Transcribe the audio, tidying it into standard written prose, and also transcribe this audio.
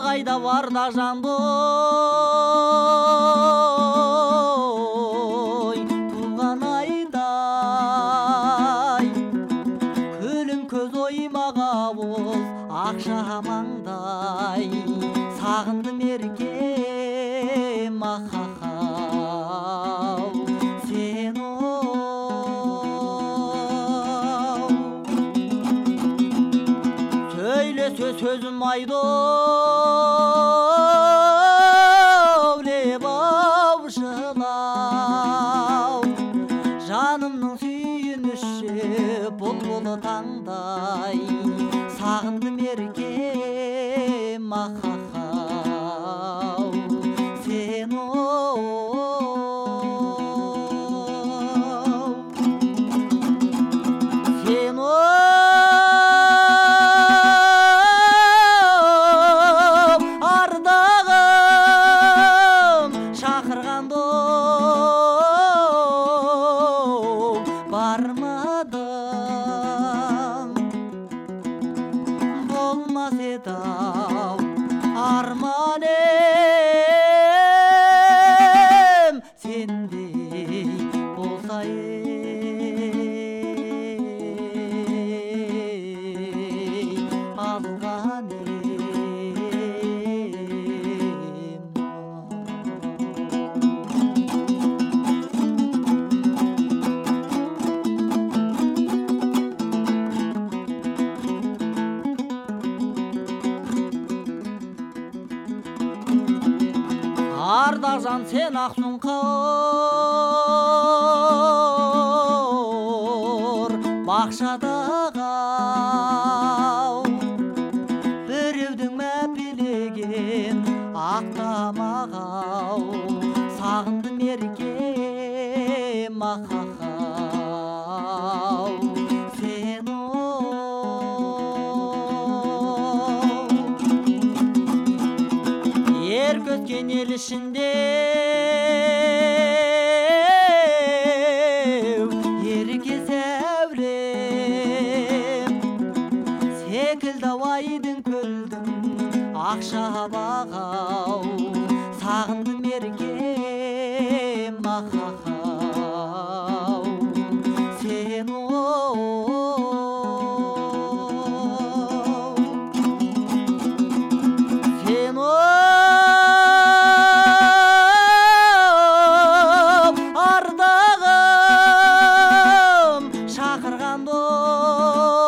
қайда барда жандой туған айдай күлім көз оймаға боз ақша маңдай сағындым еркем ахахау сен сөйлесе сөзім айдау лебау жылау жанымның сүйініші бұлбұлы таңдай сағындым еркем ахахау сен сен ардағым шақырғанда бармадым болмас еді-ау арманым сендей болса алған ардажан сен ақсың қыр бақшадағы біреудің мәпелеген ақтамағау сағындым еркем ахахау сен ер көткен ел ішінде ерке зәулем секілді айдың көлдің ақша бағау сағындым еркем ахахау сен сен ардағым шақырғанда